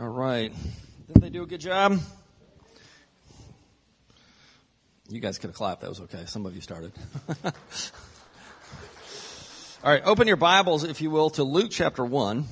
All right. Didn't they do a good job? You guys could have clapped. That was okay. Some of you started. All right. Open your Bibles, if you will, to Luke chapter 1.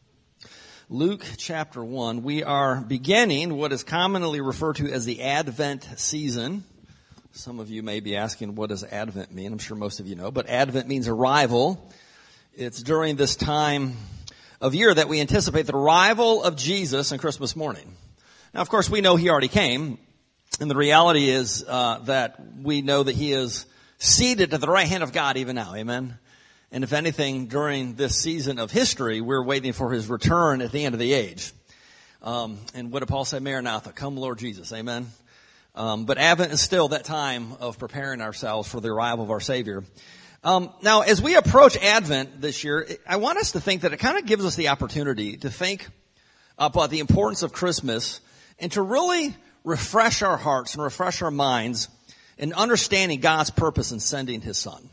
Luke chapter 1. We are beginning what is commonly referred to as the Advent season. Some of you may be asking, what does Advent mean? I'm sure most of you know. But Advent means arrival. It's during this time of year that we anticipate the arrival of Jesus on Christmas morning. Now, of course, we know he already came. And the reality is that we know that he is seated at the right hand of God even now. Amen. And if anything, during this season of history, we're waiting for his return at the end of the age. And what did Paul say? Maranatha, come Lord Jesus. Amen. But Advent is still that time of preparing ourselves for the arrival of our Savior. Now, as we approach Advent this year, I want us to think that it kind of gives us the opportunity to think about the importance of Christmas and to really refresh our hearts and refresh our minds in understanding God's purpose in sending his son.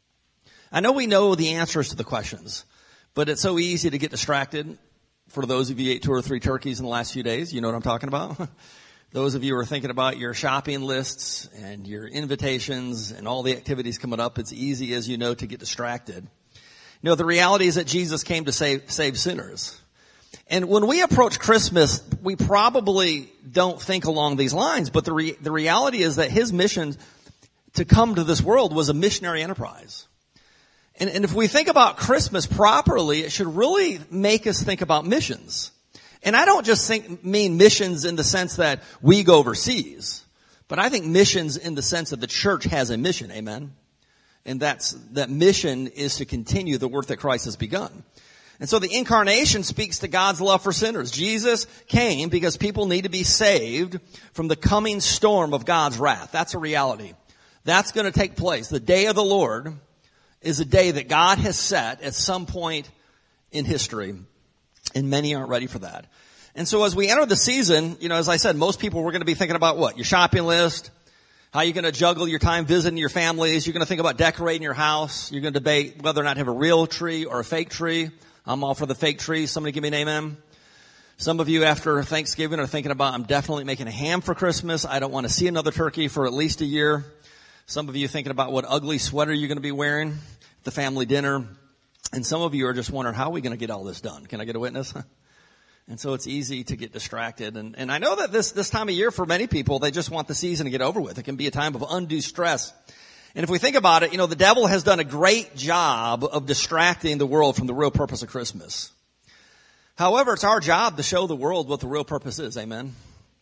I know we know the answers to the questions, but it's so easy to get distracted. For those of you who ate 2 or 3 turkeys in the last few days, you know what I'm talking about. Those of you who are thinking about your shopping lists and your invitations and all the activities coming up, it's easy, as you know, to get distracted. You know, the reality is that Jesus came to save sinners. And when we approach Christmas, we probably don't think along these lines, but the reality is that his mission to come to this world was a missionary enterprise. And if we think about Christmas properly, it should really make us think about missions. And I don't just mean missions in the sense that we go overseas, but I think missions in the sense that the church has a mission, amen? And that mission is to continue the work that Christ has begun. And so the incarnation speaks to God's love for sinners. Jesus came because people need to be saved from the coming storm of God's wrath. That's a reality. That's going to take place. The day of the Lord is a day that God has set at some point in history. And many aren't ready for that. And so as we enter the season, you know, as I said, most people were going to be thinking about what? Your shopping list, how you're going to juggle your time visiting your families. You're going to think about decorating your house. You're going to debate whether or not to have a real tree or a fake tree. I'm all for the fake tree. Somebody give me an amen. Some of you after Thanksgiving are thinking about, I'm definitely making a ham for Christmas. I don't want to see another turkey for at least a year. Some of you thinking about what ugly sweater you're going to be wearing at the family dinner. And some of you are just wondering, how are we going to get all this done? Can I get a witness? And so it's easy to get distracted. And I know that this time of year for many people, they just want the season to get over with. It can be a time of undue stress. And if we think about it, you know, the devil has done a great job of distracting the world from the real purpose of Christmas. However, it's our job to show the world what the real purpose is. Amen.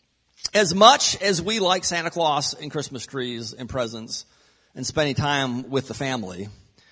As much as we like Santa Claus and Christmas trees and presents and spending time with the family,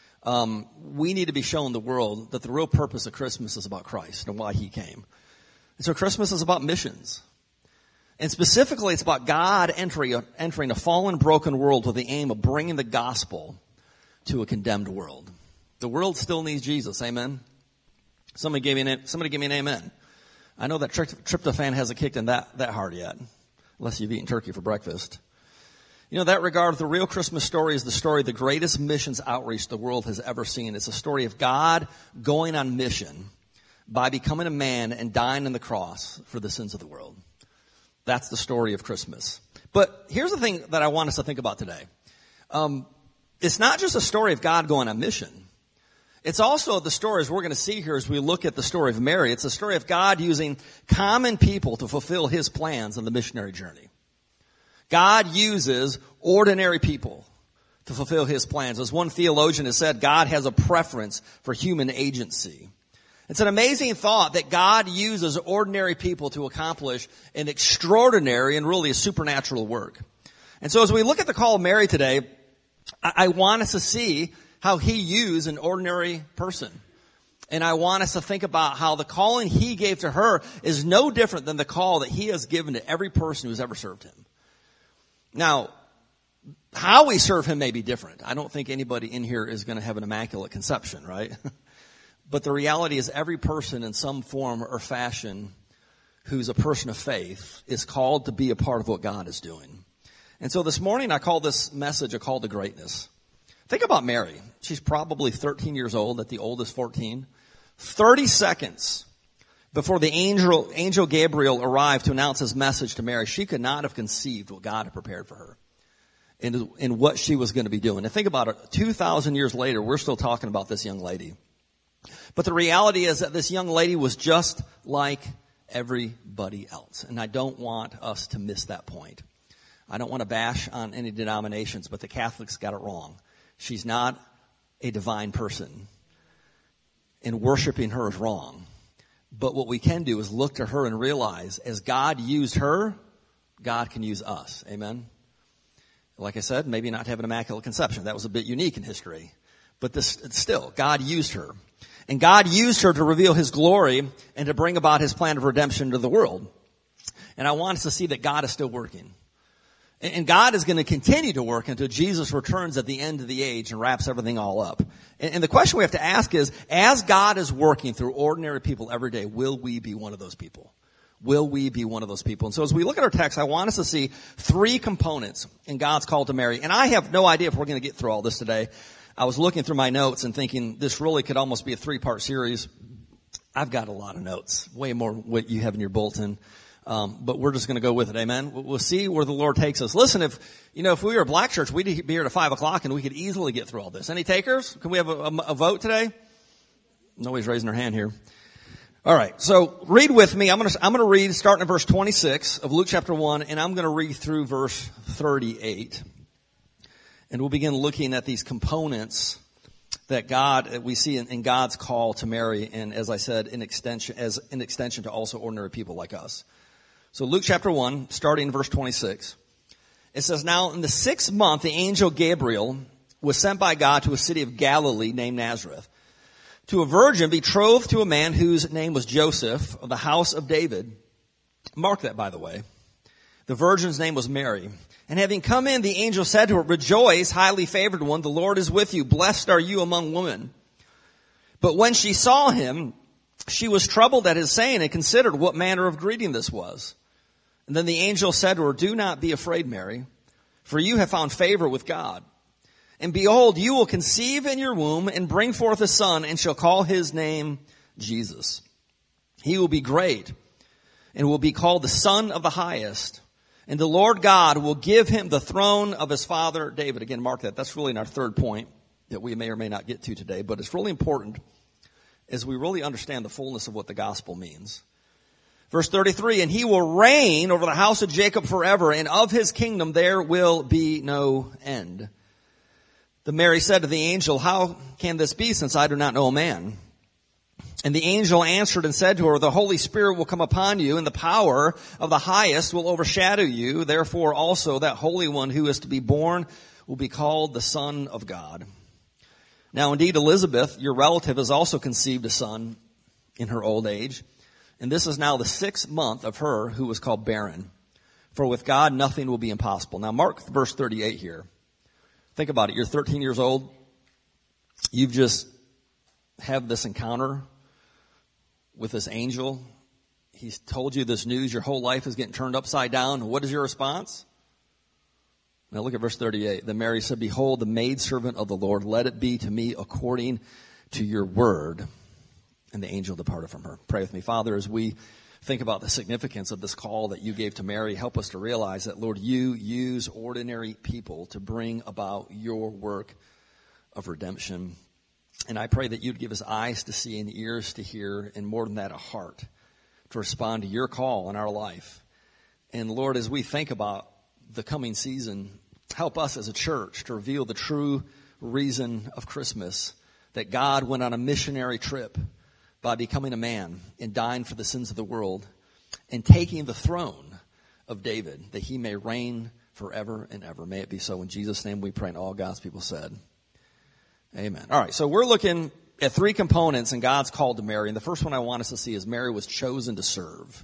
we need to be showing the world that the real purpose of Christmas is about Christ and why he came. And so Christmas is about missions. And specifically, it's about God entering a fallen, broken world with the aim of bringing the gospel to a condemned world. The world still needs Jesus. Amen. Somebody give me an amen. I know that tryptophan hasn't kicked in that hard yet, unless you've eaten turkey for breakfast. You know, in that regard, the real Christmas story is the story of the greatest missions outreach the world has ever seen. It's a story of God going on mission by becoming a man and dying on the cross for the sins of the world. That's the story of Christmas. But here's the thing that I want us to think about today. It's not just a story of God going on mission. It's also the story, as we're going to see here as we look at the story of Mary, it's the story of God using common people to fulfill his plans on the missionary journey. God uses ordinary people to fulfill his plans. As one theologian has said, God has a preference for human agency. It's an amazing thought that God uses ordinary people to accomplish an extraordinary and really a supernatural work. And so as we look at the call of Mary today, I want us to see how he used an ordinary person. And I want us to think about how the calling he gave to her is no different than the call that he has given to every person who's ever served him. Now, how we serve him may be different. I don't think anybody in here is going to have an immaculate conception, right? But the reality is every person in some form or fashion who's a person of faith is called to be a part of what God is doing. And so this morning I call this message a call to greatness. Think about Mary. She's probably 13 years old, at the oldest 14. 30 seconds before the angel Gabriel arrived to announce his message to Mary, she could not have conceived what God had prepared for her and what she was going to be doing. And think about it, 2,000 years later, we're still talking about this young lady. But the reality is that this young lady was just like everybody else. And I don't want us to miss that point. I don't want to bash on any denominations, but the Catholics got it wrong. She's not a divine person. And worshiping her is wrong. But what we can do is look to her and realize as God used her, God can use us. Amen? Like I said, maybe not have an immaculate conception. That was a bit unique in history. But still, God used her. And God used her to reveal his glory and to bring about his plan of redemption to the world. And I want us to see that God is still working. And God is going to continue to work until Jesus returns at the end of the age and wraps everything all up. And the question we have to ask is, as God is working through ordinary people every day, will we be one of those people? Will we be one of those people? And so as we look at our text, I want us to see three components in God's call to Mary. And I have no idea if we're going to get through all this today. I was looking through my notes and thinking this really could almost be a 3-part series. I've got a lot of notes, way more what you have in your bulletin. But we're just going to go with it. Amen. We'll see where the Lord takes us. Listen, if we were a black church, we'd be here at 5:00 and we could easily get through all this. Any takers? Can we have a vote today? Nobody's raising their hand here. All right. So read with me. I'm going to read starting at verse 26 of Luke chapter 1, and I'm going to read through verse 38. And we'll begin looking at these components that we see in God's call to Mary, and as I said, as an extension to also ordinary people like us. So Luke chapter 1, starting in verse 26. It says, "Now in the 6th month, the angel Gabriel was sent by God to a city of Galilee named Nazareth, to a virgin betrothed to a man whose name was Joseph, of the house of David." Mark that, by the way. The virgin's name was Mary. "And having come in, the angel said to her, 'Rejoice, highly favored one, the Lord is with you. Blessed are you among women.' But when she saw him, she was troubled at his saying and considered what manner of greeting this was. And then the angel said to her, 'Do not be afraid, Mary, for you have found favor with God. And behold, you will conceive in your womb and bring forth a son, and shall call his name Jesus. He will be great and will be called the Son of the Highest. And the Lord God will give him the throne of his father David.'" Again, mark that. That's really in our third point that we may or may not get to today. But it's really important as we really understand the fullness of what the gospel means. Verse 33, "And he will reign over the house of Jacob forever, and of his kingdom there will be no end." Then Mary said to the angel, "How can this be, since I do not know a man?" And the angel answered and said to her, "The Holy Spirit will come upon you, and the power of the highest will overshadow you. Therefore also that Holy One who is to be born will be called the Son of God. Now indeed Elizabeth, your relative, has also conceived a son in her old age. And this is now the 6th month of her who was called barren. For with God nothing will be impossible." Now mark verse 38 here. Think about it. You're 13 years old. You've just have this encounter with this angel. He's told you this news. Your whole life is getting turned upside down. What is your response? Now look at verse 38. "Then Mary said, 'Behold, the maidservant of the Lord, let it be to me according to your word.' And the angel departed from her." Pray with me. Father, as we think about the significance of this call that you gave to Mary, help us to realize that, Lord, you use ordinary people to bring about your work of redemption. And I pray that you'd give us eyes to see and ears to hear, and more than that, a heart to respond to your call in our life. And Lord, as we think about the coming season, help us as a church to reveal the true reason of Christmas, that God went on a missionary trip by becoming a man and dying for the sins of the world and taking the throne of David, that he may reign forever and ever. May it be so. In Jesus' name we pray, and all God's people said, amen. All right, so we're looking at three components in God's call to Mary. And the first one I want us to see is Mary was chosen to serve.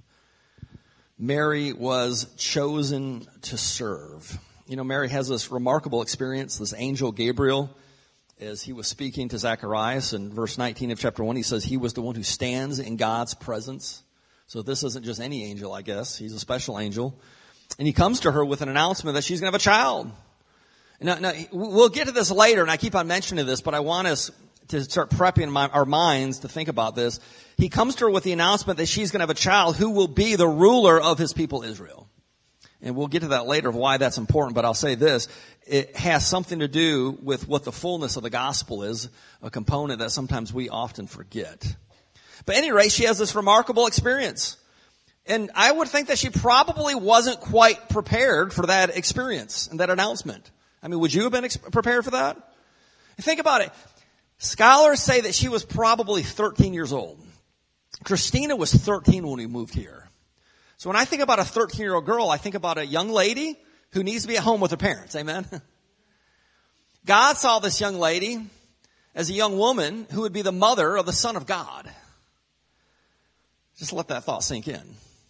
Mary was chosen to serve. You know, Mary has this remarkable experience. This angel Gabriel, as he was speaking to Zacharias in verse 19 of chapter 1, he says he was the one who stands in God's presence. So this isn't just any angel, I guess. He's a special angel. And he comes to her with an announcement that she's going to have a child. Now, we'll get to this later, and I keep on mentioning this, but I want us to start prepping our minds to think about this, he comes to her with the announcement that she's going to have a child who will be the ruler of his people Israel. And we'll get to that later of why that's important, but I'll say this. It has something to do with what the fullness of the gospel is, a component that sometimes we often forget. But at any rate, she has this remarkable experience. And I would think that she probably wasn't quite prepared for that experience and that announcement. I mean, would you have been prepared for that? Think about it. Scholars say that she was probably 13 years old. Christina was 13 when we moved here. So when I think about a 13-year-old girl, I think about a young lady who needs to be at home with her parents. Amen? God saw this young lady as a young woman who would be the mother of the Son of God. Just let that thought sink in.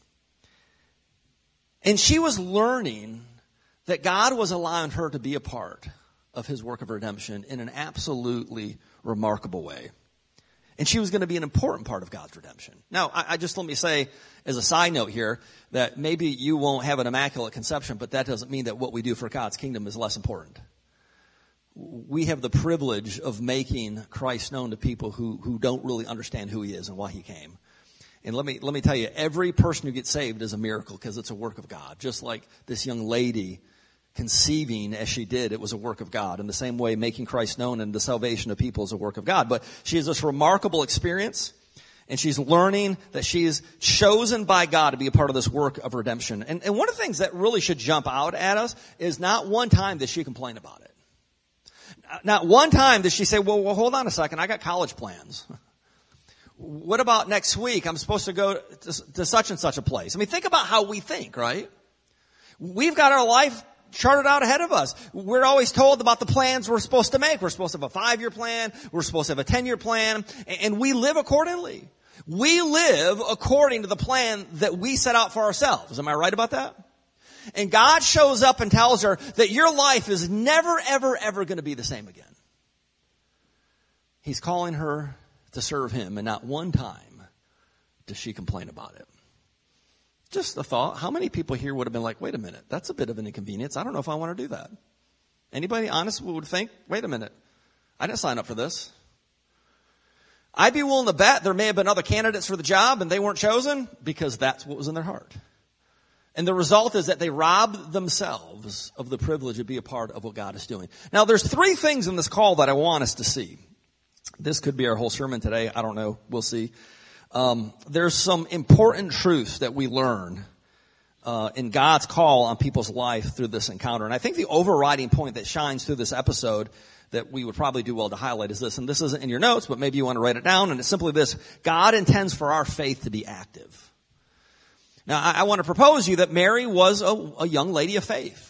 And she was learning that God was allowing her to be a part of his work of redemption in an absolutely remarkable way. And she was going to be an important part of God's redemption. Now, I just let me say as a side note here that maybe you won't have an immaculate conception, but that doesn't mean that what we do for God's kingdom is less important. We have the privilege of making Christ known to people who don't really understand who he is and why he came. And let me tell you, every person who gets saved is a miracle because it's a work of God. Just like this young lady conceiving as she did, it was a work of God. In the same way, making Christ known and the salvation of people is a work of God. But she has this remarkable experience, and she's learning that she is chosen by God to be a part of this work of redemption. And one of the things that really should jump out at us is not one time did she complain about it. Not one time did she say, well, hold on a second, I got college plans. What about next week? I'm supposed to go to such and such a place. I mean, think about how we think, right? We've got our life charted out ahead of us. We're always told about the plans we're supposed to make. We're supposed to have a 5-year plan. We're supposed to have a 10-year plan. And we live accordingly. We live according to the plan that we set out for ourselves. Am I right about that? And God shows up and tells her that your life is never, ever, ever going to be the same again. He's calling her to serve him, and not one time does she complain about it. Just a thought. How many people here would have been like, wait a minute, that's a bit of an inconvenience. I don't know if I want to do that. Anybody honest would think, wait a minute, I didn't sign up for this. I'd be willing to bet there may have been other candidates for the job and they weren't chosen because that's what was in their heart. And the result is that they robbed themselves of the privilege to be a part of what God is doing. Now, there's 3 things in this call that I want us to see. This could be our whole sermon today. I don't know. We'll see. There's some important truths that we learn in God's call on people's life through this encounter. And I think the overriding point that shines through this episode that we would probably do well to highlight is this. And this isn't in your notes, but maybe you want to write it down. And it's simply this. God intends for our faith to be active. Now, I want to propose to you that Mary was a young lady of faith.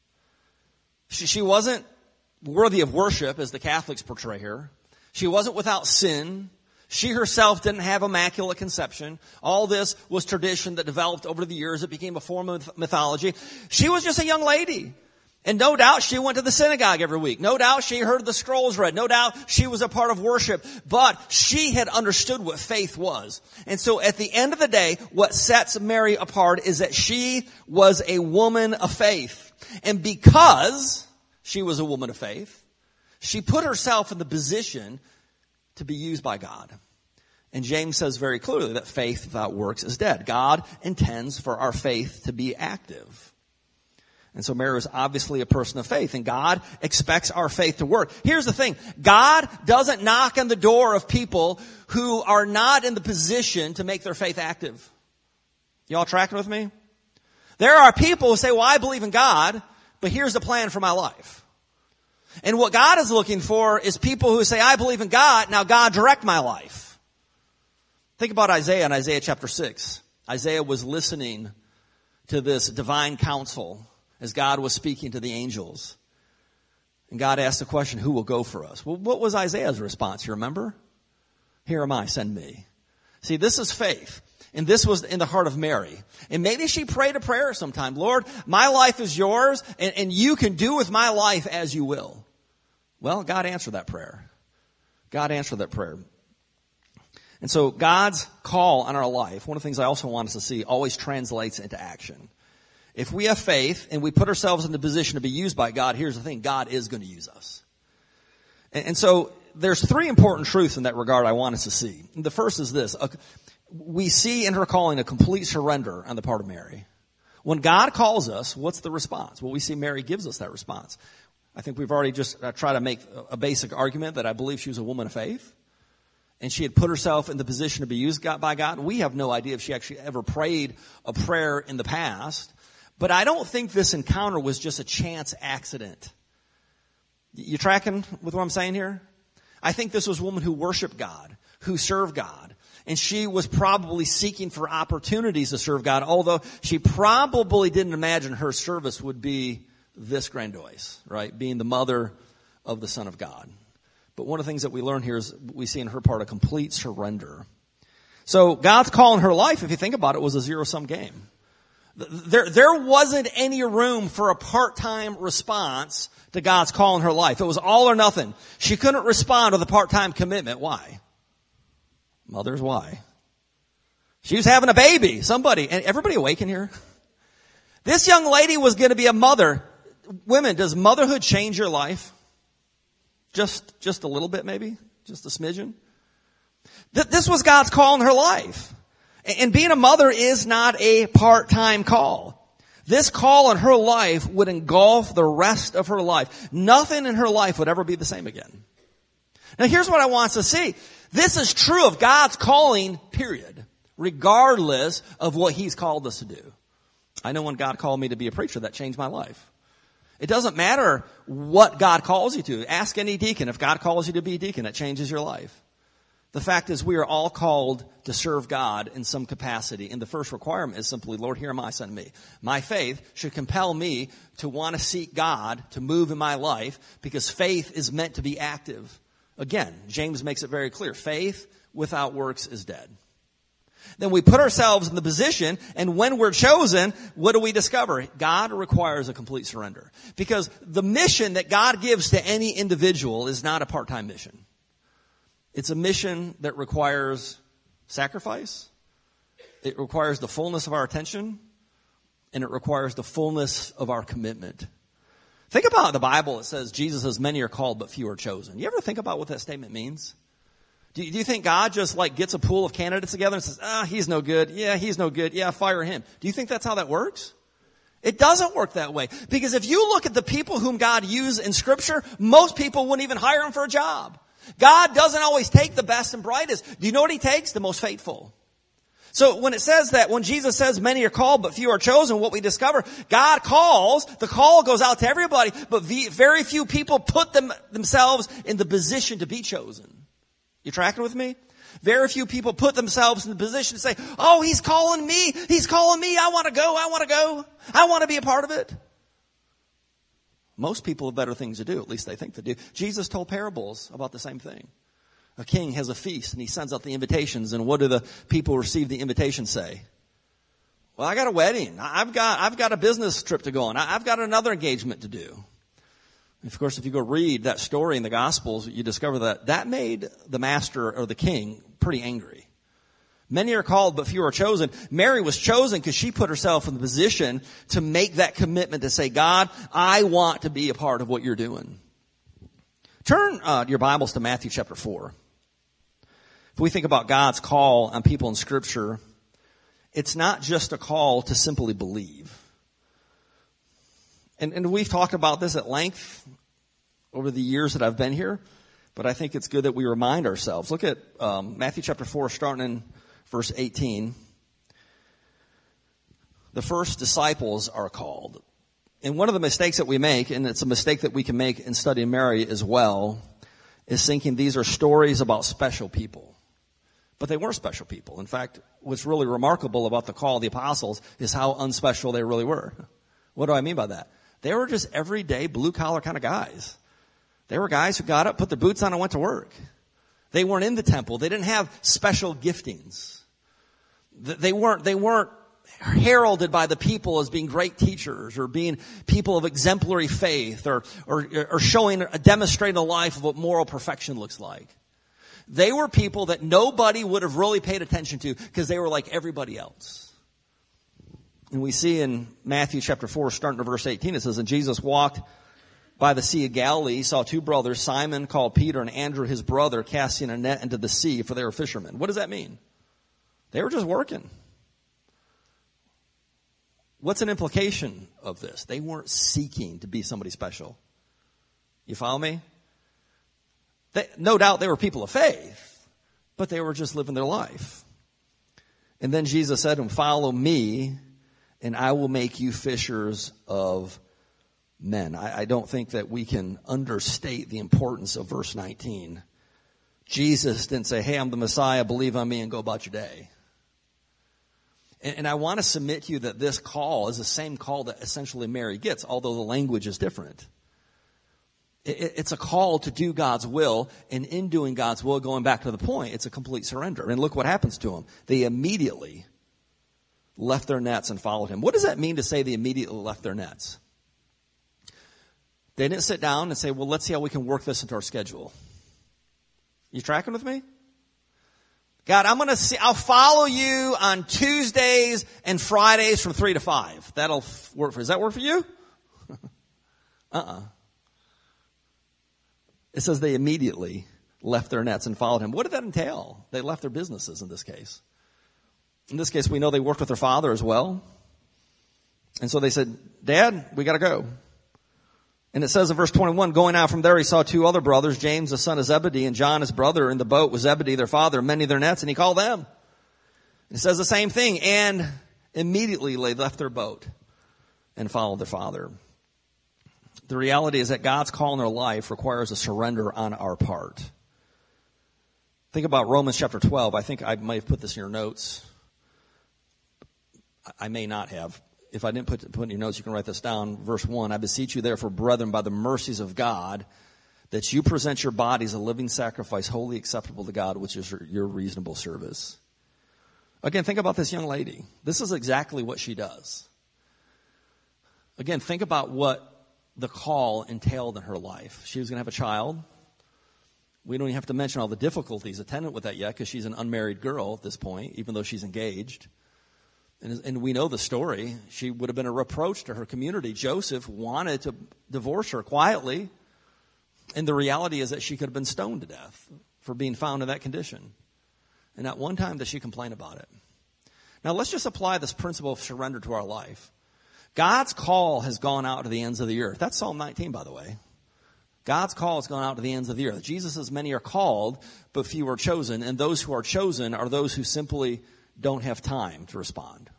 She wasn't worthy of worship, as the Catholics portray her. She wasn't without sin. She herself didn't have immaculate conception. All this was tradition that developed over the years. It became a form of mythology. She was just a young lady. And no doubt she went to the synagogue every week. No doubt she heard the scrolls read. No doubt she was a part of worship. But she had understood what faith was. And so at the end of the day, what sets Mary apart is that she was a woman of faith. And because she was a woman of faith, she put herself in the position to be used by God. And James says very clearly that faith without works is dead. God intends for our faith to be active. And so Mary is obviously a person of faith, and God expects our faith to work. Here's the thing. God doesn't knock on the door of people who are not in the position to make their faith active. Y'all tracking with me? There are people who say, well, I believe in God, but here's the plan for my life. And what God is looking for is people who say, I believe in God, now God direct my life. Think about Isaiah in Isaiah chapter 6. Isaiah was listening to this divine counsel as God was speaking to the angels. And God asked the question, who will go for us? Well, what was Isaiah's response? You remember? Here am I, send me. See, this is faith. And this was in the heart of Mary. And maybe she prayed a prayer sometime. Lord, my life is yours, and you can do with my life as you will. Well, God answered that prayer. God answered that prayer. And so God's call on our life, one of the things I also want us to see, always translates into action. If we have faith and we put ourselves in the position to be used by God, here's the thing, God is going to use us. And so there's three important truths in that regard I want us to see. The first is this. We see in her calling a complete surrender on the part of Mary. When God calls us, what's the response? Well, we see Mary gives us that response. I think we've already just tried to make a basic argument that I believe she was a woman of faith. And she had put herself in the position to be used by God. We have no idea if she actually ever prayed a prayer in the past. But I don't think this encounter was just a chance accident. You tracking with what I'm saying here? I think this was a woman who worshiped God, who served God. And she was probably seeking for opportunities to serve God, although she probably didn't imagine her service would be this grandiose, right? Being the mother of the Son of God. But one of the things that we learn here is we see in her part a complete surrender. So God's call in her life, if you think about it, was a zero-sum game. There wasn't any room for a part-time response to God's call in her life. It was all or nothing. She couldn't respond with a part-time commitment. Why? Mothers, why? She was having a baby. Somebody, and everybody awake in here? This young lady was going to be a mother. Women, does motherhood change your life? Just a little bit maybe? Just a smidgen? This was God's call in her life. And being a mother is not a part-time call. This call in her life would engulf the rest of her life. Nothing in her life would ever be the same again. Now here's what I want us to see. This is true of God's calling, period. Regardless of what He's called us to do. I know when God called me to be a preacher, that changed my life. It doesn't matter what God calls you to. Ask any deacon. If God calls you to be a deacon, it changes your life. The fact is we are all called to serve God in some capacity. And the first requirement is simply, Lord, here am I, send me. My faith should compel me to want to seek God to move in my life because faith is meant to be active. Again, James makes it very clear. Faith without works is dead. Then we put ourselves in the position, and when we're chosen, what do we discover? God requires a complete surrender. Because the mission that God gives to any individual is not a part-time mission. It's a mission that requires sacrifice. It requires the fullness of our attention, and it requires the fullness of our commitment. Think about the Bible. It says, Jesus says, many are called, but few are chosen. You ever think about what that statement means? Do you think God just gets a pool of candidates together and says, he's no good. Yeah, he's no good. Yeah, fire him. Do you think that's how that works? It doesn't work that way. Because if you look at the people whom God used in Scripture, most people wouldn't even hire them for a job. God doesn't always take the best and brightest. Do you know what He takes? The most faithful. So when it says that, when Jesus says many are called but few are chosen, what we discover, God calls, the call goes out to everybody, but very few people put themselves in the position to be chosen. You tracking with me? Very few people put themselves in the position to say, oh, He's calling me. He's calling me. I want to go. I want to go. I want to be a part of it. Most people have better things to do. At least they think they do. Jesus told parables about the same thing. A king has a feast and he sends out the invitations. And what do the people who receive the invitation say? Well, I got a wedding. I've got a business trip to go on. I've got another engagement to do. Of course, if you go read that story in the Gospels, you discover that made the master or the king pretty angry. Many are called, but few are chosen. Mary was chosen because she put herself in the position to make that commitment to say, God, I want to be a part of what you're doing. Turn your Bibles to Matthew chapter 4. If we think about God's call on people in Scripture, it's not just a call to simply believe. And we've talked about this at length over the years that I've been here, but I think it's good that we remind ourselves. Look at Matthew chapter 4, starting in verse 18. The first disciples are called. And one of the mistakes that we make, and it's a mistake that we can make in studying Mary as well, is thinking these are stories about special people. But they weren't special people. In fact, what's really remarkable about the call of the apostles is how unspecial they really were. What do I mean by that? They were just everyday blue-collar kind of guys. They were guys who got up, put their boots on, and went to work. They weren't in the temple. They didn't have special giftings. They weren't heralded by the people as being great teachers or being people of exemplary faith or demonstrating a life of what moral perfection looks like. They were people that nobody would have really paid attention to because they were like everybody else. And we see in Matthew chapter 4, starting to verse 18, it says, and Jesus walked by the Sea of Galilee, he saw two brothers, Simon called Peter and Andrew his brother, casting a net into the sea, for they were fishermen. What does that mean? They were just working. What's an implication of this? They weren't seeking to be somebody special. You follow me? No doubt they were people of faith, but they were just living their life. And then Jesus said to them, follow me, and I will make you fishers of men. I don't think that we can understate the importance of verse 19. Jesus didn't say, hey, I'm the Messiah, believe on me and go about your day. And I want to submit to you that this call is the same call that essentially Mary gets, although the language is different. It's a call to do God's will, and in doing God's will, going back to the point, it's a complete surrender. And look what happens to them. They immediately left their nets and followed him. What does that mean to say they immediately left their nets? They didn't sit down and say, well, let's see how we can work this into our schedule. You tracking with me? God, I'll follow you on Tuesdays and Fridays from 3 to 5. That'll work does that work for you? It says they immediately left their nets and followed him. What did that entail? They left their businesses in this case. In this case, we know they worked with their father as well. And so they said, Dad, we got to go. And it says in verse 21, going out from there, he saw two other brothers, James, the son of Zebedee, and John, his brother, in the boat with Zebedee, their father, mending their nets, and he called them. It says the same thing, and immediately they left their boat and followed their father. The reality is that God's call in our life requires a surrender on our part. Think about Romans chapter 12. I think I might have put this in your notes. I may not have. If I didn't put it in your notes, you can write this down. Verse 1, I beseech you therefore, brethren, by the mercies of God, that you present your bodies a living sacrifice, wholly acceptable to God, which is your reasonable service. Again, think about this young lady. This is exactly what she does. Again, think about what the call entailed in her life. She was going to have a child. We don't even have to mention all the difficulties attendant with that yet, because she's an unmarried girl at this point, even though she's engaged. And we know the story. She would have been a reproach to her community. Joseph wanted to divorce her quietly. And the reality is that she could have been stoned to death for being found in that condition. And not one time does she complain about it. Now let's just apply this principle of surrender to our life. God's call has gone out to the ends of the earth. That's Psalm 19, by the way. God's call has gone out to the ends of the earth. Jesus says many are called, but few are chosen. And those who are chosen are those who simply don't have time to respond.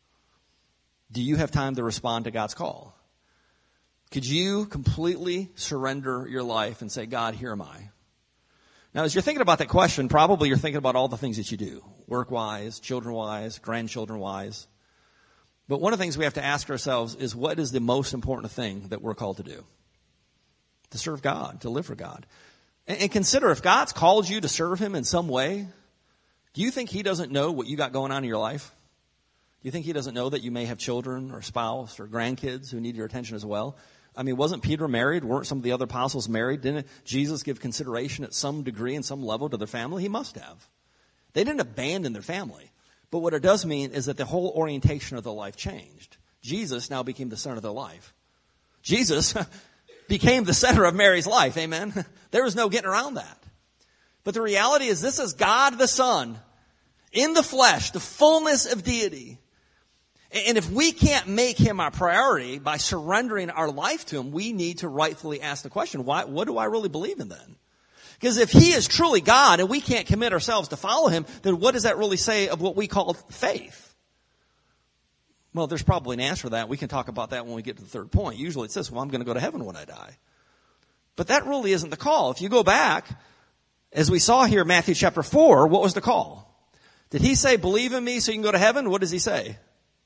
Do you have time to respond to God's call? Could you completely surrender your life and say, God, here am I? Now, as you're thinking about that question, probably you're thinking about all the things that you do, work-wise, children-wise, grandchildren-wise. But one of the things we have to ask ourselves is, what is the most important thing that we're called to do? To serve God, to live for God. And consider, if God's called you to serve him in some way, do you think he doesn't know what you got going on in your life? Do you think he doesn't know that you may have children or spouse or grandkids who need your attention as well? I mean, wasn't Peter married? Weren't some of the other apostles married? Didn't Jesus give consideration at some degree and some level to their family? He must have. They didn't abandon their family. But what it does mean is that the whole orientation of their life changed. Jesus now became the center of their life. Jesus became the center of Mary's life. Amen? There was no getting around that. But the reality is, this is God the Son in the flesh, the fullness of deity. And if we can't make him our priority by surrendering our life to him, we need to rightfully ask the question, what do I really believe in then? Because if he is truly God and we can't commit ourselves to follow him, then what does that really say of what we call faith? Well, there's probably an answer to that. We can talk about that when we get to the third point. Usually it says, well, I'm going to go to heaven when I die. But that really isn't the call. If you go back, as we saw here in Matthew chapter 4, what was the call? Did he say, believe in me so you can go to heaven? What does he say?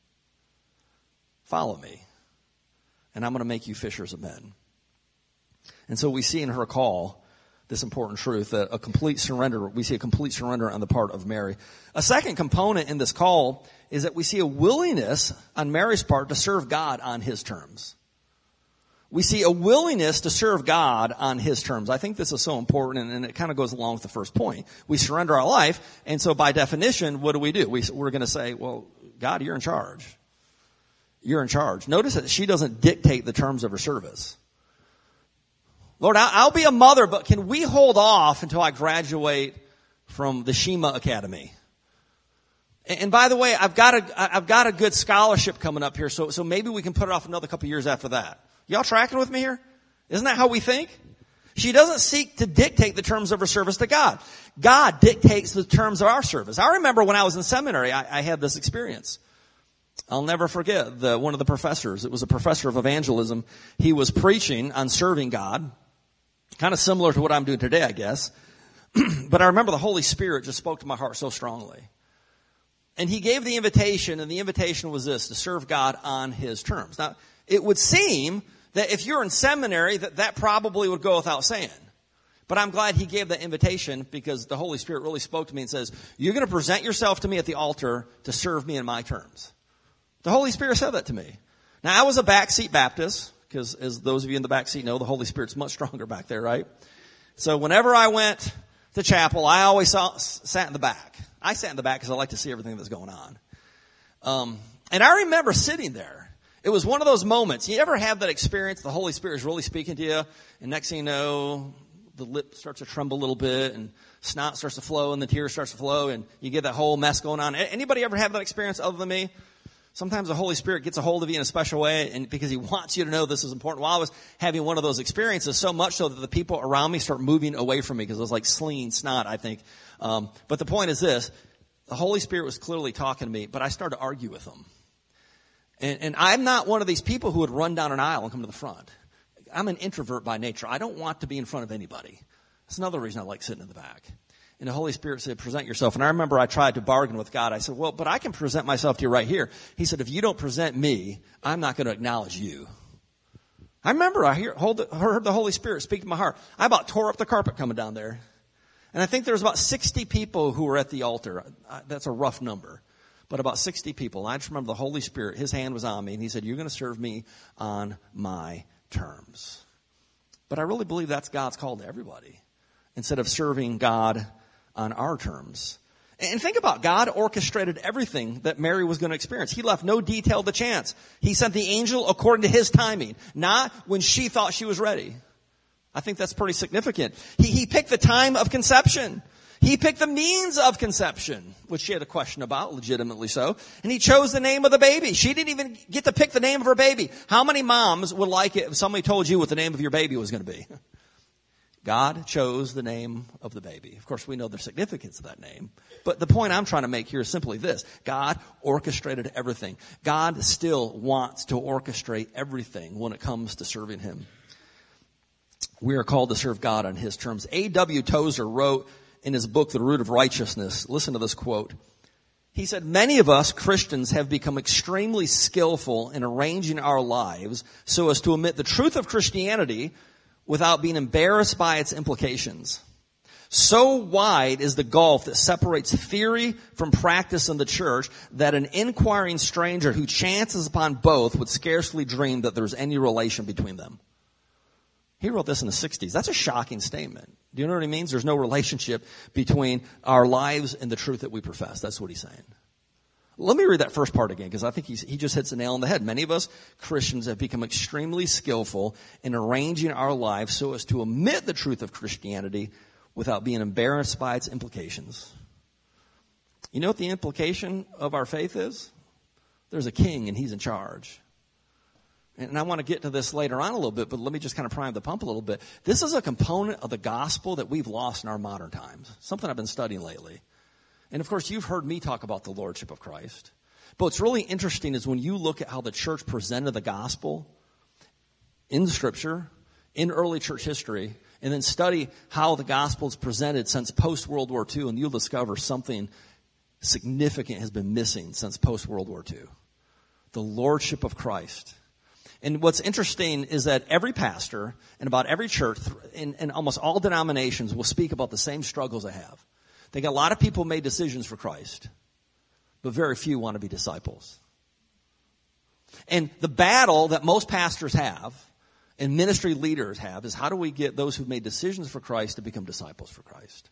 Follow me, and I'm going to make you fishers of men. And so we see in her call this important truth, that a complete surrender. We see a complete surrender on the part of Mary. A second component in this call is that we see a willingness on Mary's part to serve God on his terms. We see a willingness to serve God on his terms. I think this is so important, and it kind of goes along with the first point. We surrender our life, and so by definition, what do? We're going to say, well, God, you're in charge. You're in charge. Notice that she doesn't dictate the terms of her service. Lord, I'll be a mother, but can we hold off until I graduate from the Shema Academy? And by the way, I've got a good scholarship coming up here, so maybe we can put it off another couple years after that. Y'all tracking with me here? Isn't that how we think? She doesn't seek to dictate the terms of her service to God. God dictates the terms of our service. I remember when I was in seminary, I had this experience. I'll never forget one of the professors. It was a professor of evangelism. He was preaching on serving God, kind of similar to what I'm doing today, I guess. But I remember the Holy Spirit just spoke to my heart so strongly. And he gave the invitation, and the invitation was this, to serve God on his terms. Now, it would seem that if you're in seminary, that probably would go without saying. But I'm glad he gave that invitation because the Holy Spirit really spoke to me and says, you're going to present yourself to me at the altar to serve me in my terms. The Holy Spirit said that to me. Now, I was a backseat Baptist, because as those of you in the backseat know, the Holy Spirit's much stronger back there, right? So whenever I went to chapel, I always sat in the back. I sat in the back because I like to see everything that's going on. And I remember sitting there. It was one of those moments. You ever have that experience, the Holy Spirit is really speaking to you, and next thing you know, the lip starts to tremble a little bit, and snot starts to flow, and the tears starts to flow, and you get that whole mess going on. Anybody ever have that experience other than me? Sometimes the Holy Spirit gets a hold of you in a special way, and because he wants you to know this is important. Well, I was having one of those experiences so much so that the people around me start moving away from me because it was like sleeing snot, I think. But the point is this. The Holy Spirit was clearly talking to me, but I started to argue with him. And I'm not one of these people who would run down an aisle and come to the front. I'm an introvert by nature. I don't want to be in front of anybody. That's another reason I like sitting in the back. And the Holy Spirit said, present yourself. And I remember I tried to bargain with God. I said, well, but I can present myself to you right here. He said, if you don't present me, I'm not going to acknowledge you. I remember I heard the Holy Spirit speak to my heart. I about tore up the carpet coming down there. And I think there was about 60 people who were at the altar. That's a rough number. But about 60 people. And I just remember the Holy Spirit, his hand was on me. And he said, you're going to serve me on my terms. But I really believe that's God's call to everybody. Instead of serving God on our terms. And think about, God orchestrated everything that Mary was going to experience. He left no detail to chance. He sent the angel according to his timing, not when she thought she was ready. I think that's pretty significant. He picked the time of conception. He picked the means of conception, which she had a question about, legitimately so. And he chose the name of the baby. She didn't even get to pick the name of her baby. How many moms would like it if somebody told you what the name of your baby was going to be? God chose the name of the baby. Of course, we know the significance of that name. But the point I'm trying to make here is simply this. God orchestrated everything. God still wants to orchestrate everything when it comes to serving him. We are called to serve God on his terms. A.W. Tozer wrote in his book, The Root of Righteousness, listen to this quote. He said, many of us Christians have become extremely skillful in arranging our lives so as to omit the truth of Christianity without being embarrassed by its implications. So wide is the gulf that separates theory from practice in the church that an inquiring stranger who chances upon both would scarcely dream that there's any relation between them. He wrote this in the 60s. That's a shocking statement. Do you know what he means? There's no relationship between our lives and the truth that we profess. That's what he's saying. Let me read that first part again, because I think he just hits the nail on the head. Many of us Christians have become extremely skillful in arranging our lives so as to omit the truth of Christianity without being embarrassed by its implications. You know what the implication of our faith is? There's a king and he's in charge. And I want to get to this later on a little bit, but let me just kind of prime the pump a little bit. This is a component of the gospel that we've lost in our modern times. Something I've been studying lately. And of course, you've heard me talk about the Lordship of Christ. But what's really interesting is when you look at how the church presented the gospel in the scripture, in early church history, and then study how the gospel is presented since post-World War II, and you'll discover something significant has been missing since post-World War II. The Lordship of Christ. And what's interesting is that every pastor and about every church in almost all denominations will speak about the same struggles they have. They got a lot of people who made decisions for Christ, but very few want to be disciples. And the battle that most pastors have and ministry leaders have is how do we get those who've made decisions for Christ to become disciples for Christ?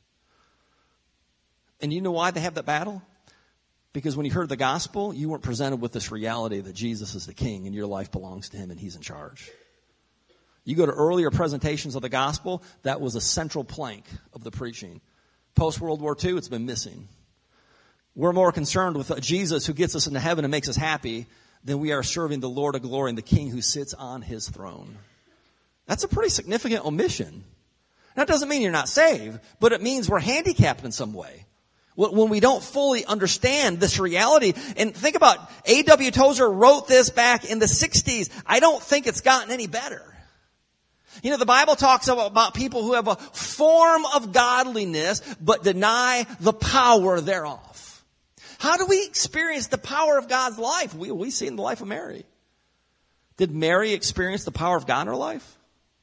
And you know why they have that battle? Because when you heard the gospel, you weren't presented with this reality that Jesus is the king and your life belongs to him and he's in charge. You go to earlier presentations of the gospel, that was a central plank of the preaching. Post-World War II, it's been missing. We're more concerned with Jesus who gets us into heaven and makes us happy than we are serving the Lord of glory and the King who sits on his throne. That's a pretty significant omission. That doesn't mean you're not saved, but it means we're handicapped in some way. When we don't fully understand this reality, and think about, A.W. Tozer wrote this back in the 60s. I don't think it's gotten any better. You know, the Bible talks about people who have a form of godliness, but deny the power thereof. How do we experience the power of God's life? We see in the life of Mary. Did Mary experience the power of God in her life?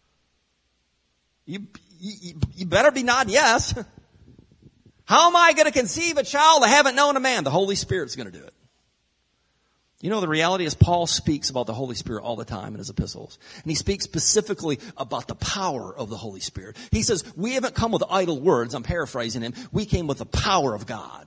You better be nodding yes. How am I going to conceive a child I haven't known a man? The Holy Spirit's going to do it. You know, the reality is Paul speaks about the Holy Spirit all the time in his epistles. And he speaks specifically about the power of the Holy Spirit. He says, we haven't come with idle words. I'm paraphrasing him. We came with the power of God.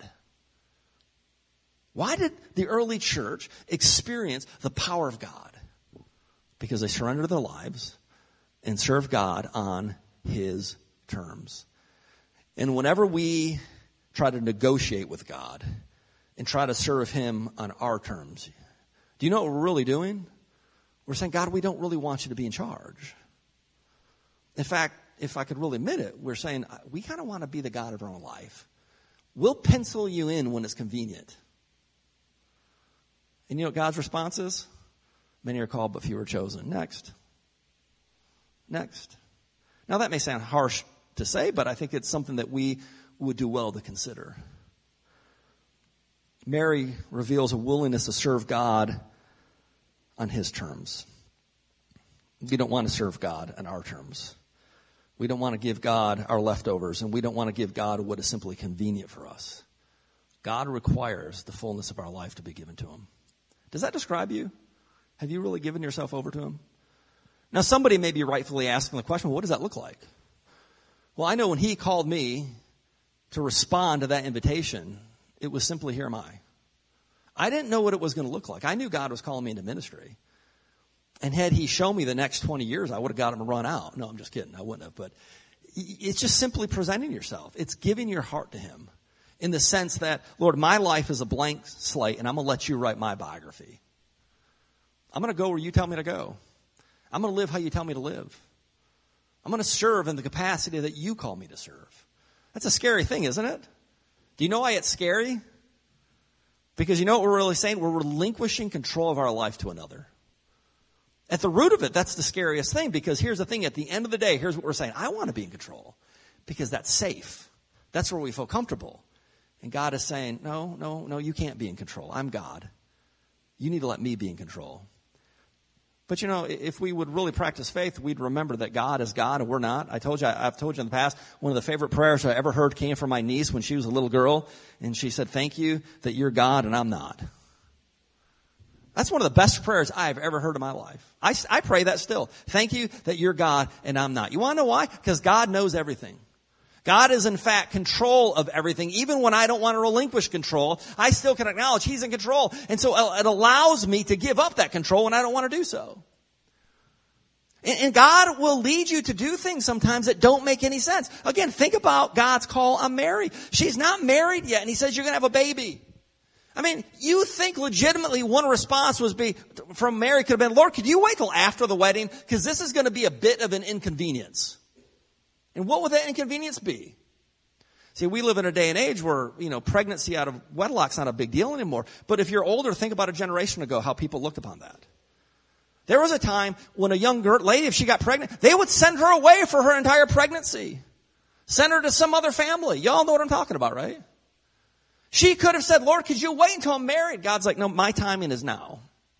Why did the early church experience the power of God? Because they surrendered their lives and served God on his terms. And whenever we try to negotiate with God and try to serve him on our terms, do you know what we're really doing? We're saying, God, we don't really want you to be in charge. In fact, if I could really admit it, we're saying, we kind of want to be the God of our own life. We'll pencil you in when it's convenient. And you know what God's response is? Many are called, but few are chosen. Next. Now that may sound harsh to say, but I think it's something that we would do well to consider. Mary reveals a willingness to serve God on his terms. We don't want to serve God on our terms. We don't want to give God our leftovers, and we don't want to give God what is simply convenient for us. God requires the fullness of our life to be given to him. Does that describe you? Have you really given yourself over to him? Now, somebody may be rightfully asking the question, well, what does that look like? Well, I know when he called me to respond to that invitation, it was simply, here am I. I didn't know what it was going to look like. I knew God was calling me into ministry. And had he shown me the next 20 years, I would have got him to run out. No, I'm just kidding. I wouldn't have. But it's just simply presenting yourself. It's giving your heart to him in the sense that, Lord, my life is a blank slate, and I'm going to let you write my biography. I'm going to go where you tell me to go. I'm going to live how you tell me to live. I'm going to serve in the capacity that you call me to serve. That's a scary thing, isn't it? Do you know why it's scary? Because you know what we're really saying? We're relinquishing control of our life to another. At the root of it, that's the scariest thing, because here's the thing. At the end of the day, here's what we're saying. I want to be in control because that's safe. That's where we feel comfortable. And God is saying, no, you can't be in control. I'm God. You need to let me be in control. But you know, if we would really practice faith, we'd remember that God is God and we're not. I've told you in the past, one of the favorite prayers I ever heard came from my niece when she was a little girl. And she said, thank you that you're God and I'm not. That's one of the best prayers I've ever heard in my life. I pray that still. Thank you that you're God and I'm not. You want to know why? Because God knows everything. God is in fact control of everything. Even when I don't want to relinquish control, I still can acknowledge he's in control. And so it allows me to give up that control when I don't want to do so. And God will lead you to do things sometimes that don't make any sense. Again, think about God's call on Mary. She's not married yet, and he says you're going to have a baby. I mean, you think legitimately one response from Mary could have been, Lord, could you wait till after the wedding? Because this is going to be a bit of an inconvenience. And what would that inconvenience be? See, we live in a day and age where, pregnancy out of wedlock's not a big deal anymore. But if you're older, think about a generation ago, how people looked upon that. There was a time when a young lady, if she got pregnant, they would send her away for her entire pregnancy. Send her to some other family. Y'all know what I'm talking about, right? She could have said, Lord, could you wait until I'm married? God's like, no, my timing is now.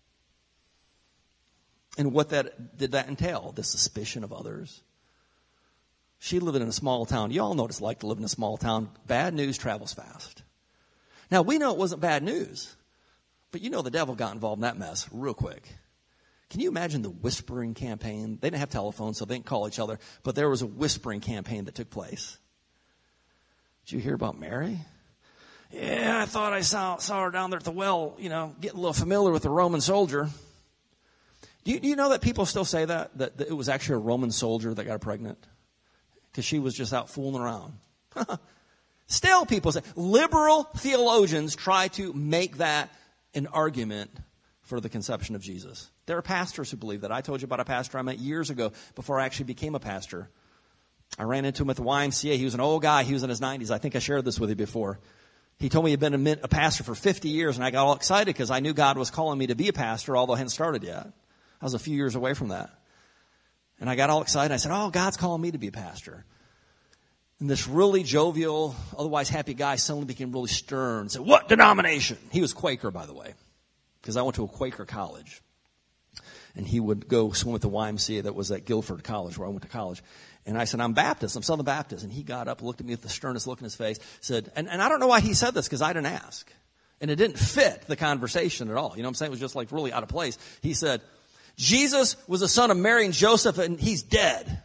And what did that entail? The suspicion of others. She lived in a small town. You all know what it's like to live in a small town. Bad news travels fast. Now, we know it wasn't bad news, but the devil got involved in that mess real quick. Can you imagine the whispering campaign? They didn't have telephones, so they didn't call each other, but there was a whispering campaign that took place. Did you hear about Mary? Yeah, I thought I saw her down there at the well, getting a little familiar with the Roman soldier. Do you know that people still say that it was actually a Roman soldier that got her pregnant? Because she was just out fooling around. Still people say, liberal theologians try to make that an argument for the conception of Jesus. There are pastors who believe that. I told you about a pastor I met years ago before I actually became a pastor. I ran into him at the YMCA. He was an old guy. He was in his 90s. I think I shared this with you before. He told me he'd been a pastor for 50 years, and I got all excited because I knew God was calling me to be a pastor, although I hadn't started yet. I was a few years away from that. And I got all excited. I said, oh, God's calling me to be a pastor. And this really jovial, otherwise happy guy suddenly became really stern and said, what denomination? He was Quaker, by the way, because I went to a Quaker college. And he would go swim at the YMCA that was at Guilford College, where I went to college. And I said, I'm Baptist. I'm Southern Baptist. And he got up, looked at me with the sternest look in his face, said, and I don't know why he said this, because I didn't ask. And it didn't fit the conversation at all. You know what I'm saying? It was just like really out of place. He said, Jesus was the son of Mary and Joseph, and he's dead.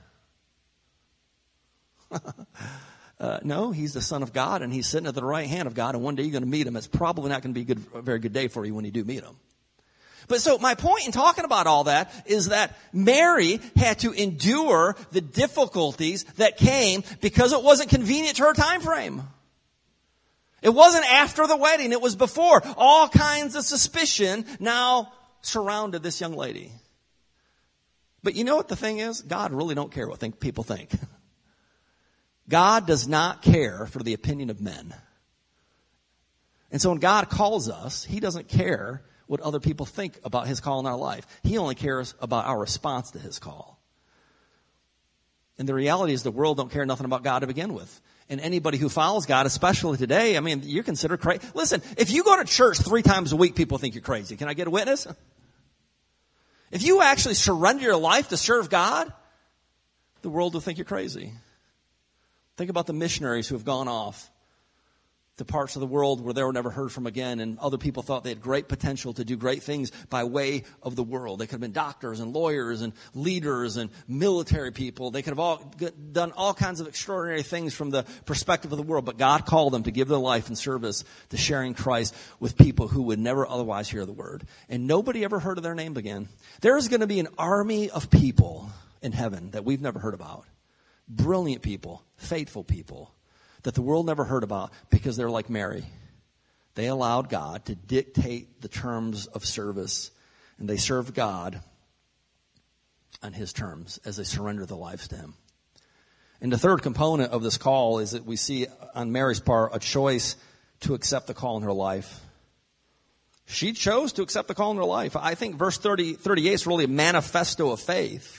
No, he's the son of God, and he's sitting at the right hand of God, and one day you're going to meet him. It's probably not going to be a very good day for you when you do meet him. But so my point in talking about all that is that Mary had to endure the difficulties that came because it wasn't convenient to her time frame. It wasn't after the wedding. It was before. All kinds of suspicion now surrounded this young lady. But you know what the thing is? God really don't care what people think. God does not care for the opinion of men. And so when God calls us, he doesn't care what other people think about his call in our life. He only cares about our response to his call. And the reality is the world don't care nothing about God to begin with. And anybody who follows God, especially today, I mean, you're considered crazy. Listen, if you go to church 3 times a week, people think you're crazy. Can I get a witness? If you actually surrender your life to serve God, the world will think you're crazy. Think about the missionaries who have gone off to parts of the world where they were never heard from again, and other people thought they had great potential to do great things by way of the world. They could have been doctors and lawyers and leaders and military people. They could have all done all kinds of extraordinary things from the perspective of the world, but God called them to give their life in service to sharing Christ with people who would never otherwise hear the word. And nobody ever heard of their name again. There is going to be an army of people in heaven that we've never heard about. Brilliant people, faithful people, that the world never heard about because they're like Mary. They allowed God to dictate the terms of service, and they served God on his terms as they surrendered their lives to him. And the third component of this call is that we see on Mary's part a choice to accept the call in her life. She chose to accept the call in her life. I think verse 38 is really a manifesto of faith.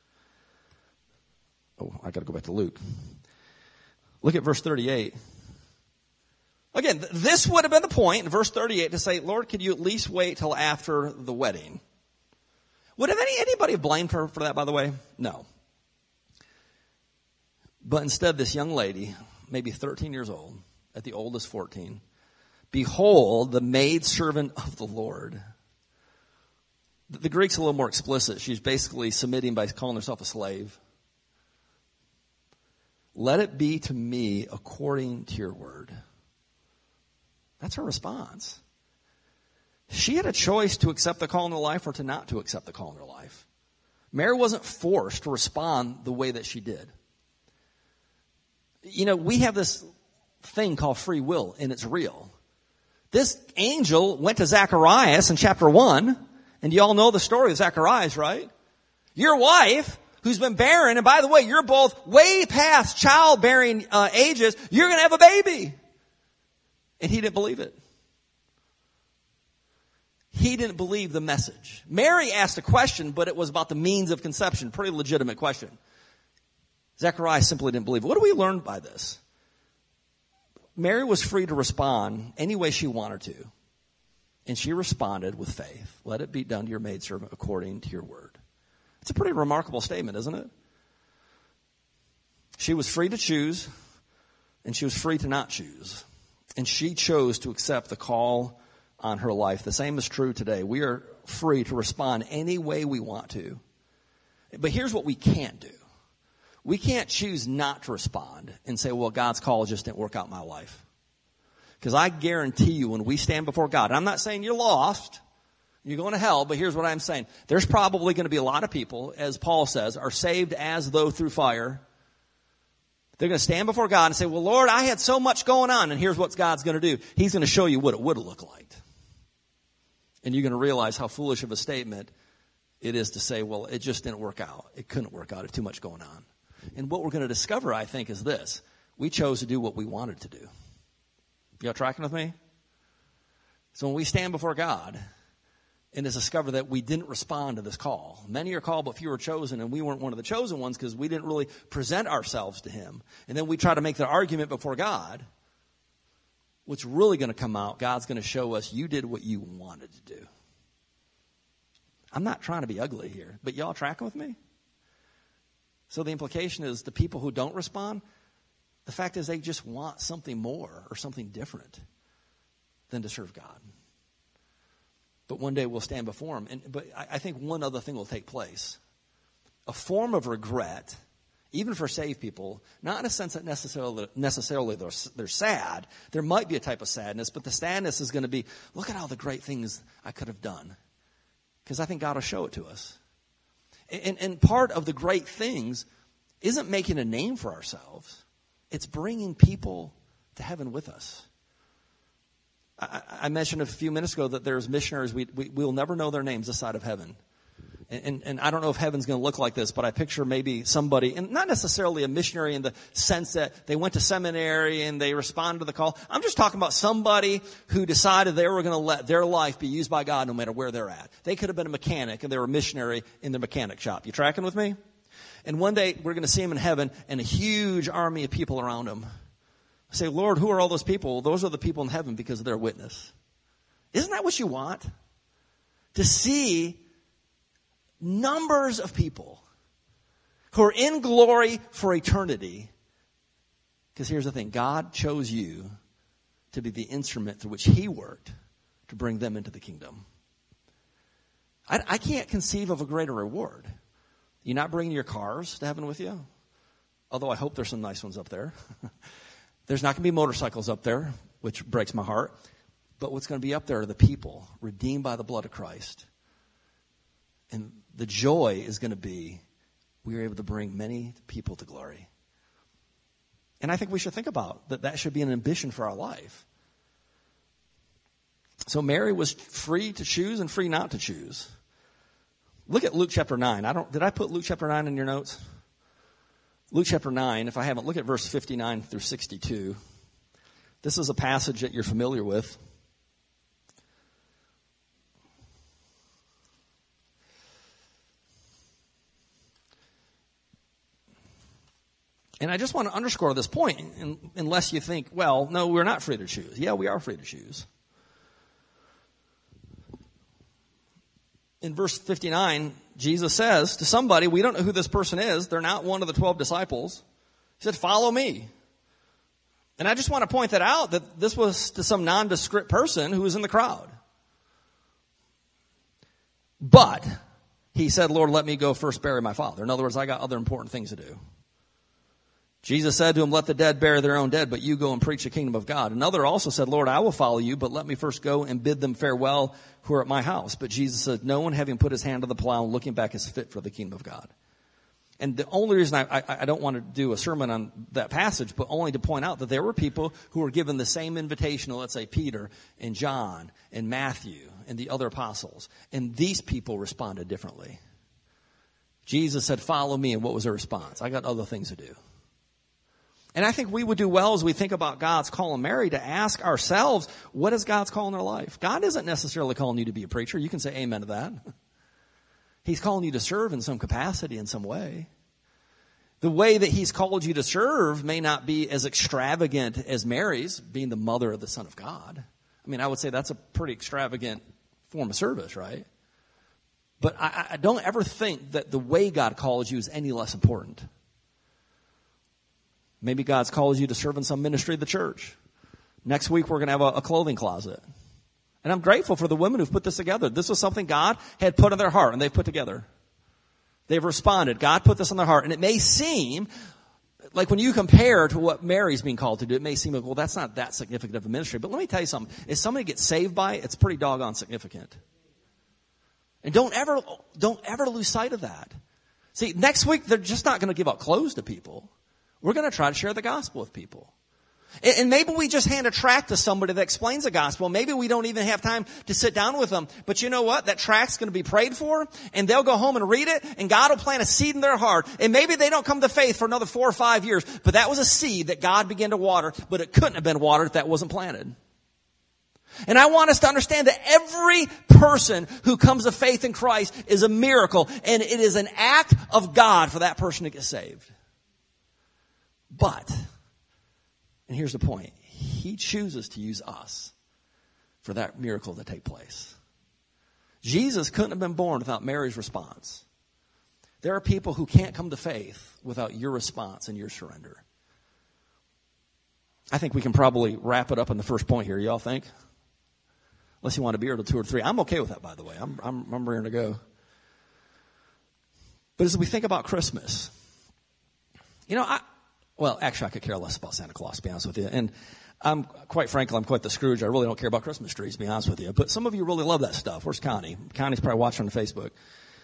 Oh, I got to go back to Luke. Look at verse 38. Again, this would have been the point in verse 38 to say, Lord, could you at least wait till after the wedding? Would have anybody blamed her for that, by the way? No. But instead, this young lady, maybe 13 years old, at the oldest 14, behold, the maidservant of the Lord. The Greek's a little more explicit. She's basically submitting by calling herself a slave. Let it be to me according to your word. That's her response. She had a choice to accept the call in her life or to not to accept the call in her life. Mary wasn't forced to respond the way that she did. You know, we have this thing called free will, and it's real. This angel went to Zacharias in chapter 1, and you all know the story of Zacharias, right? Your wife, who's been barren, and by the way, you're both way past childbearing ages, you're going to have a baby. And he didn't believe it. He didn't believe the message. Mary asked a question, but it was about the means of conception. Pretty legitimate question. Zacharias simply didn't believe it. What do we learn by this? Mary was free to respond any way she wanted to. And she responded with faith. Let it be done to your maidservant according to your word. It's a pretty remarkable statement, isn't it? She was free to choose, and she was free to not choose. And she chose to accept the call on her life. The same is true today. We are free to respond any way we want to. But here's what we can't do. We can't choose not to respond and say, well, God's call just didn't work out in my life. Because I guarantee you when we stand before God, and I'm not saying you're lost. You're going to hell, but here's what I'm saying. There's probably going to be a lot of people, as Paul says, are saved as though through fire. They're going to stand before God and say, well, Lord, I had so much going on, and here's what God's going to do. He's going to show you what it would have looked like. And you're going to realize how foolish of a statement it is to say, well, it just didn't work out. It couldn't work out. There's too much going on. And what we're going to discover, I think, is this. We chose to do what we wanted to do. Y'all tracking with me? So when we stand before God, and it's discovered that we didn't respond to this call. Many are called, but few are chosen, and we weren't one of the chosen ones because we didn't really present ourselves to him. And then we try to make the argument before God. What's really going to come out, God's going to show us you did what you wanted to do. I'm not trying to be ugly here, but y'all tracking with me? So the implication is the people who don't respond, the fact is they just want something more or something different than to serve God. But one day we'll stand before him. But I think one other thing will take place. A form of regret, even for saved people, not in a sense that necessarily they're sad. There might be a type of sadness, but the sadness is going to be, look at all the great things I could have done. Because I think God will show it to us. And part of the great things isn't making a name for ourselves. It's bringing people to heaven with us. I mentioned a few minutes ago that there's missionaries, we'll never know their names this side of heaven. And I don't know if heaven's going to look like this, but I picture maybe somebody, and not necessarily a missionary in the sense that they went to seminary and they responded to the call. I'm just talking about somebody who decided they were going to let their life be used by God no matter where they're at. They could have been a mechanic and they were a missionary in their mechanic shop. You tracking with me? And one day we're going to see them in heaven and a huge army of people around them. I say, Lord, who are all those people? Well, those are the people in heaven because of their witness. Isn't that what you want? To see numbers of people who are in glory for eternity. Because here's the thing. God chose you to be the instrument through which he worked to bring them into the kingdom. I can't conceive of a greater reward. You're not bringing your cars to heaven with you? Although I hope there's some nice ones up there. There's not going to be motorcycles up there, which breaks my heart. But what's going to be up there are the people redeemed by the blood of Christ. And the joy is going to be we are able to bring many people to glory. And I think we should think about that should be an ambition for our life. So Mary was free to choose and free not to choose. Look at Luke chapter 9. Did I put Luke chapter 9 in your notes? Luke chapter 9, if I haven't, look at verse 59 through 62. This is a passage that you're familiar with. And I just want to underscore this point, unless you think, well, no, we're not free to choose. Yeah, we are free to choose. In verse 59, Jesus says to somebody, we don't know who this person is. They're not one of the 12 disciples. He said, follow me. And I just want to point that out, that this was to some nondescript person who was in the crowd. But he said, Lord, let me go first bury my father. In other words, I got other important things to do. Jesus said to him, let the dead bury their own dead, but you go and preach the kingdom of God. Another also said, Lord, I will follow you, but let me first go and bid them farewell who are at my house. But Jesus said, no one having put his hand to the plow and looking back is fit for the kingdom of God. And the only reason I don't want to do a sermon on that passage, but only to point out that there were people who were given the same invitation, let's say Peter and John and Matthew and the other apostles. And these people responded differently. Jesus said, follow me. And what was their response? I got other things to do. And I think we would do well as we think about God's call on Mary to ask ourselves, what is God's call in our life? God isn't necessarily calling you to be a preacher. You can say amen to that. He's calling you to serve in some capacity, in some way. The way that he's called you to serve may not be as extravagant as Mary's, being the mother of the Son of God. I mean, I would say that's a pretty extravagant form of service, right? But I don't ever think that the way God calls you is any less important. Maybe God's called you to serve in some ministry of the church. Next week, we're going to have a clothing closet. And I'm grateful for the women who've put this together. This was something God had put in their heart, and they've put together. They've responded. God put this in their heart. And it may seem like when you compare to what Mary's being called to do, it may seem like, well, that's not that significant of a ministry. But let me tell you something. If somebody gets saved by it, it's pretty doggone significant. And don't ever lose sight of that. See, next week, they're just not going to give out clothes to people. We're going to try to share the gospel with people. And maybe we just hand a tract to somebody that explains the gospel. Maybe we don't even have time to sit down with them. But you know what? That tract's going to be prayed for, and they'll go home and read it, and God will plant a seed in their heart. And maybe they don't come to faith for another 4 or 5 years, but that was a seed that God began to water, but it couldn't have been watered if that wasn't planted. And I want us to understand that every person who comes to faith in Christ is a miracle, and it is an act of God for that person to get saved. But, and here's the point, He chooses to use us for that miracle to take place. Jesus couldn't have been born without Mary's response. There are people who can't come to faith without your response and your surrender. I think we can probably wrap it up in the first point here. Y'all think? Unless you want to be here till 2 or 3. I'm okay with that, by the way. I'm ready to go. But as we think about Christmas, actually I could care less about Santa Claus, to be honest with you. And quite frankly, I'm quite the Scrooge. I really don't care about Christmas trees, to be honest with you. But some of you really love that stuff. Where's Connie? Connie's probably watching on Facebook.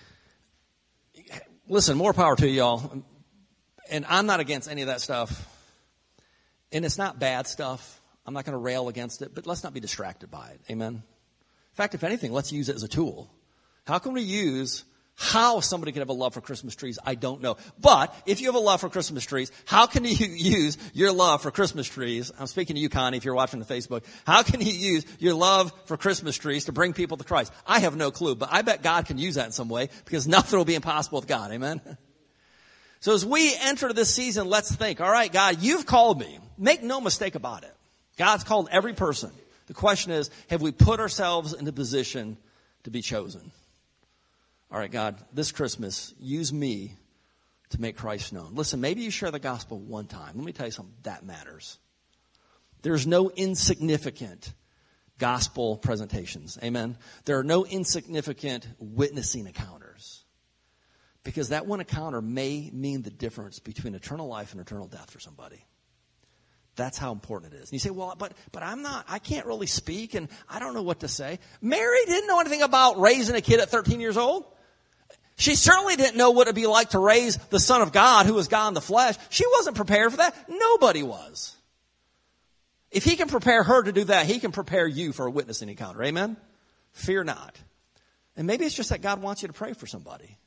Listen, more power to y'all. And I'm not against any of that stuff. And it's not bad stuff. I'm not going to rail against it, but let's not be distracted by it. Amen? In fact, if anything, let's use it as a tool. How can we use how somebody can have a love for Christmas trees? I don't know. But if you have a love for Christmas trees, how can you use your love for Christmas trees? I'm speaking to you, Connie, if you're watching the Facebook. How can you use your love for Christmas trees to bring people to Christ? I have no clue, but I bet God can use that in some way because nothing will be impossible with God. Amen? So as we enter this season, let's think, all right, God, you've called me. Make no mistake about it. God's called every person. The question is, have we put ourselves in a position to be chosen? All right, God, this Christmas, use me to make Christ known. Listen, maybe you share the gospel one time. Let me tell you something, that matters. There's no insignificant gospel presentations. Amen? There are no insignificant witnessing encounters. Because that one encounter may mean the difference between eternal life and eternal death for somebody. That's how important it is. And you say, well, but I can't really speak and I don't know what to say. Mary didn't know anything about raising a kid at 13 years old. She certainly didn't know what it'd be like to raise the Son of God, who was God in the flesh. She wasn't prepared for that. Nobody was. If He can prepare her to do that, He can prepare you for a witnessing encounter. Amen? Fear not. And maybe it's just that God wants you to pray for somebody.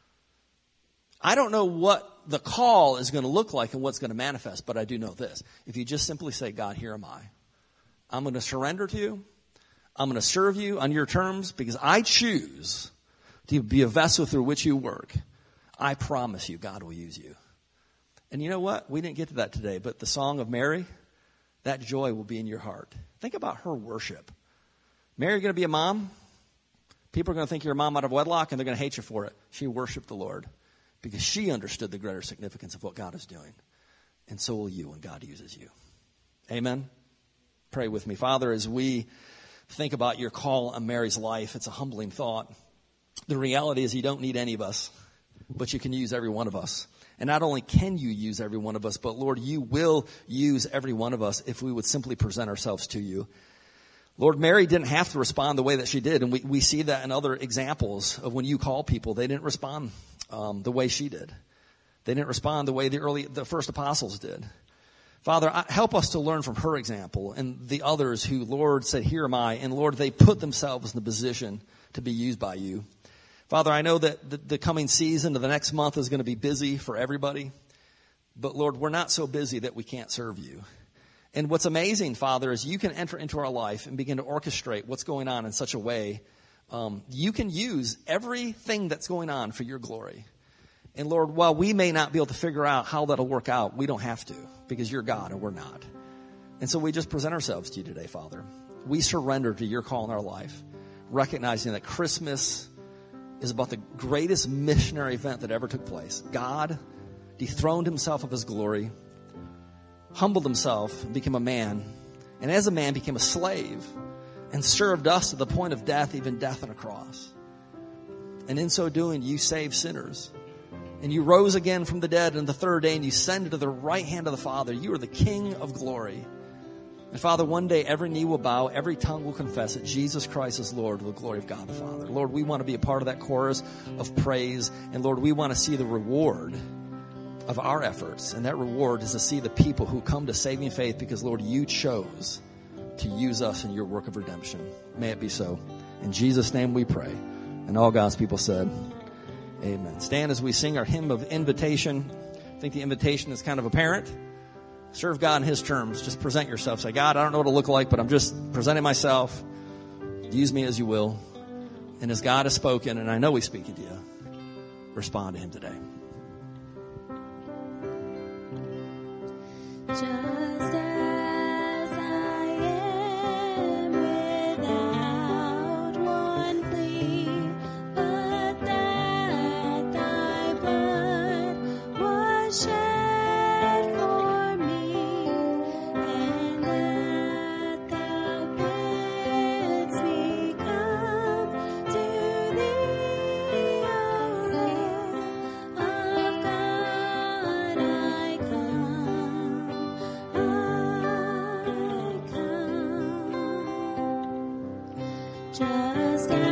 I don't know what the call is going to look like and what's going to manifest, but I do know this. If you just simply say, God, here am I. I'm going to surrender to you. I'm going to serve you on your terms because I choose to be a vessel through which you work. I promise you, God will use you. And you know what? We didn't get to that today, but the song of Mary, that joy will be in your heart. Think about her worship. Mary, you're going to be a mom. People are going to think you're a mom out of wedlock, and they're going to hate you for it. She worshiped the Lord. Because she understood the greater significance of what God is doing. And so will you when God uses you. Amen? Pray with me. Father, as we think about your call on Mary's life, it's a humbling thought. The reality is you don't need any of us, but you can use every one of us. And not only can you use every one of us, but Lord, you will use every one of us if we would simply present ourselves to you. Lord, Mary didn't have to respond the way that she did. And we see that in other examples of when you call people, they didn't respond the way she did. They didn't respond the way the first apostles did. Father, help us to learn from her example and the others who, Lord, said, here am I. And Lord, they put themselves in the position to be used by you. Father, I know that the coming season of the next month is going to be busy for everybody. But Lord, we're not so busy that we can't serve you. And what's amazing, Father, is you can enter into our life and begin to orchestrate what's going on in such a way. You can use everything that's going on for your glory. And Lord, while we may not be able to figure out how that'll work out, we don't have to because you're God and we're not. And so we just present ourselves to you today, Father. We surrender to your call in our life, recognizing that Christmas is about the greatest missionary event that ever took place. God dethroned himself of his glory, humbled himself, and became a man. And as a man, became a slave and served us to the point of death, even death on a cross. And in so doing, you saved sinners. And you rose again from the dead on the third day, and you ascended to the right hand of the Father. You are the King of glory. And Father, one day every knee will bow, every tongue will confess that Jesus Christ is Lord to the glory of God the Father. Lord, we want to be a part of that chorus of praise. And Lord, we want to see the reward of our efforts. And that reward is to see the people who come to saving faith because, Lord, you chose to use us in your work of redemption. May it be so. In Jesus' name we pray. And all God's people said, amen. Stand as we sing our hymn of invitation. I think the invitation is kind of apparent. Serve God in his terms. Just present yourself. Say, God, I don't know what it'll look like, but I'm just presenting myself. Use me as you will. And as God has spoken, and I know he's speaking to you, respond to him today. Just as I am, without one plea, but that thy blood was shed for me, and that thou bidst me come to thee, O Lamb of God, I come. Just